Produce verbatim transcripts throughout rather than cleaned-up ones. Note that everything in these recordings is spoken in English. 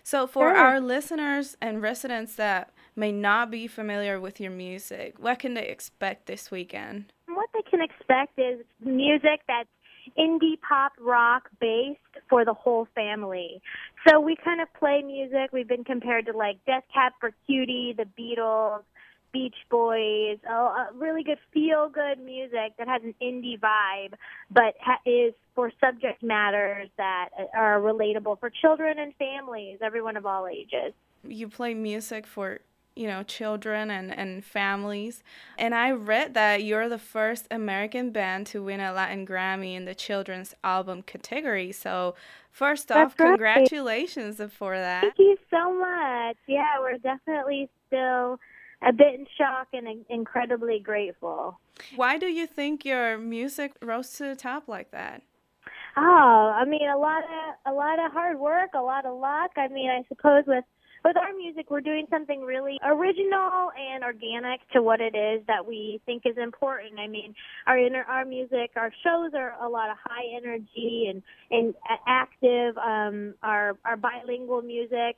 So for Sure. our listeners and residents that may not be familiar with your music, what can they expect this weekend? What they can expect is music that's indie pop rock based for the whole family. So we kind of play music. We've been compared to like Death Cab for Cutie, the Beatles, Beach Boys, oh, uh, really good feel good music that has an indie vibe, but ha- is for subject matters that are relatable for children and families, everyone of all ages. You play music for, you know, children and, and families. And I read that you're the first American band to win a Latin Grammy in the children's album category. So, first That's off, right. congratulations for that. Thank you so much. Yeah, we're definitely still a bit in shock and in- incredibly grateful. Why do you think your music rose to the top like that? Oh, I mean, a lot of a lot of hard work, a lot of luck. I mean, I suppose with with our music, we're doing something really original and organic to what it is that we think is important. I mean, our inner our music, our shows are a lot of high energy and and a- active. Um, our our bilingual music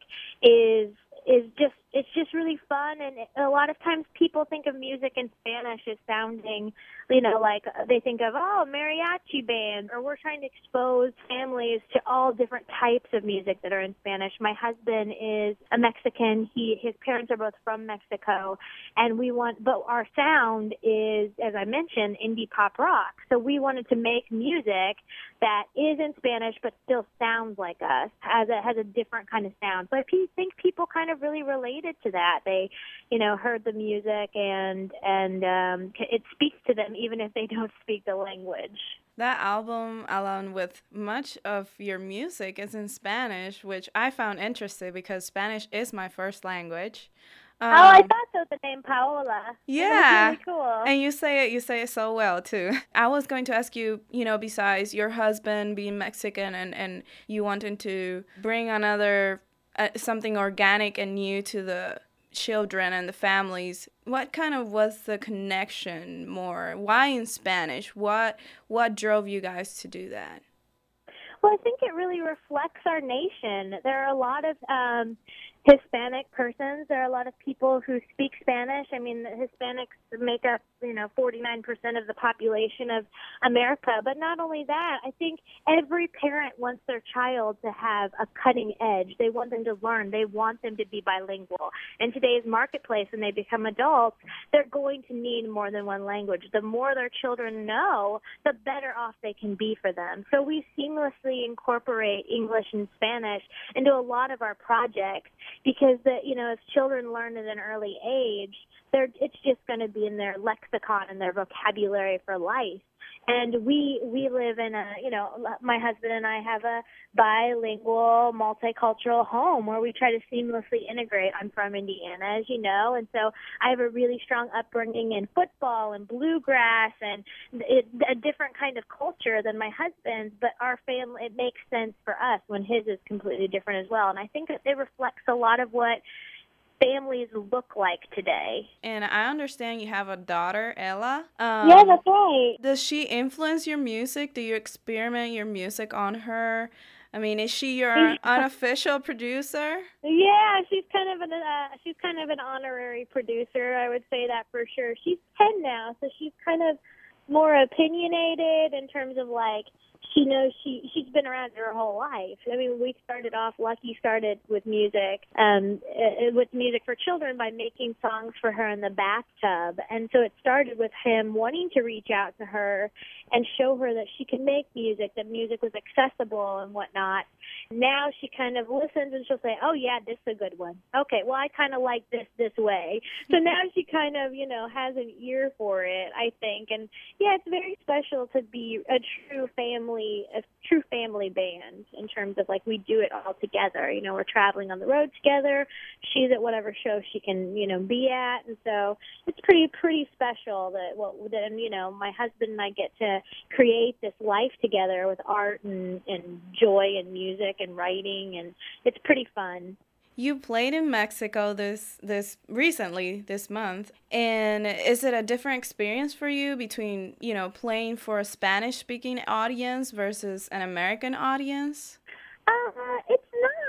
is is just it's just really fun, and a lot of times people think of music in Spanish as sounding, you know, like uh, they think of, oh, mariachi band, or we're trying to expose families to all different types of music that are in Spanish. My husband is a Mexican. He his parents are both from Mexico, and we want, but our sound is, as I mentioned, indie pop rock. So we wanted to make music that is in Spanish but still sounds like us, has a has a different kind of sound. So I pe- think people kind of really related to that. They, you know, heard the music and and um, c- it speaks to them even if they don't speak the language. That album, along with much of your music, is in Spanish, which I found interesting because Spanish is my first language. Oh, I Um, thought so. The name Paola. That's Yeah. really cool. And you say it you say it so well too. I was going to ask you, you know, besides your husband being Mexican and and you wanting to bring another uh, something organic and new to the children and the families, what kind of was the connection more? Why in Spanish? What what drove you guys to do that? Well, I think it really reflects our nation. There are a lot of um, Hispanic persons. There are a lot of people who speak Spanish. I mean, the Hispanics make up, you know, forty-nine percent of the population of America. But not only that, I think every parent wants their child to have a cutting edge. They want them to learn. They want them to be bilingual. In today's marketplace, when they become adults, they're going to need more than one language. The more their children know, the better off they can be for them. So we seamlessly incorporate English and Spanish into a lot of our projects because, the, you know, as children learn at an early age, they're, it's just going to be in their lexicon and their vocabulary for life. And we we live in a, you know, my husband and I have a bilingual, multicultural home where we try to seamlessly integrate. I'm from Indiana, as you know, and so I have a really strong upbringing in football and bluegrass and it, a different kind of culture than my husband's, but our family, it makes sense for us when his is completely different as well. And I think that it reflects a lot of what families look like today. And I understand you have a daughter, Ella. Yeah, Um, that's right. does she influence your music? Do you experiment your music on her? I mean, is she your unofficial producer? Yeah, she's kind of an uh, she's kind of an honorary producer. I would say that for sure. She's ten now, so she's kind of more opinionated in terms of like she knows she she's been around her whole life. I mean, we started off. Lucky started with music, um, uh, with music for children by making songs for her in the bathtub, and so it started with him wanting to reach out to her and show her that she could make music, that music was accessible and whatnot. Now she kind of listens and she'll say, oh, yeah, this is a good one. Okay, well, I kind of like this this way. So now she kind of, you know, has an ear for it, I think. And, yeah, it's very special to be a true family, a true family band in terms of, like, we do it all together. You know, we're traveling on the road together. She's at whatever show she can, you know, be at. And so it's pretty, pretty special that, well, that, you know, my husband and I get to create this life together with art and, and joy and music and writing, and it's pretty fun. You played in Mexico this this recently this month, and is it a different experience for you between, you know, playing for a Spanish speaking audience versus an American audience? Uh, it's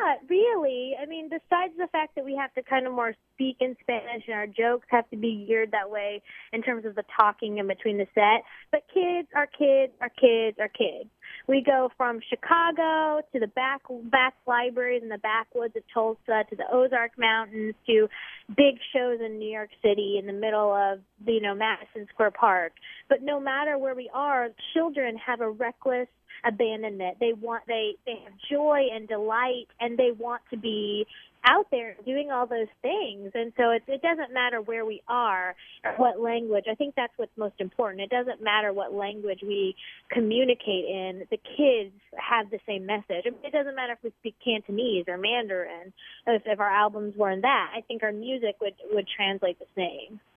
not really. I mean, besides the fact that we have to kind of more speak in Spanish and our jokes have to be geared that way in terms of the talking in between the set, but kids are kids are kids are kids. We go from Chicago to the back back libraries in the backwoods of Tulsa to the Ozark Mountains to big shows in New York City in the middle of, you know, Madison Square Park. But no matter where we are, children have a reckless abandonment. They want they they have joy and delight, and they want to be out there doing all those things. And so it, it doesn't matter where we are or what language. I think that's what's most important. It doesn't matter what language we communicate in. The kids have the same message. I mean, it doesn't matter if we speak Cantonese or Mandarin, if, if our albums were in that. I think our music would, would translate the same.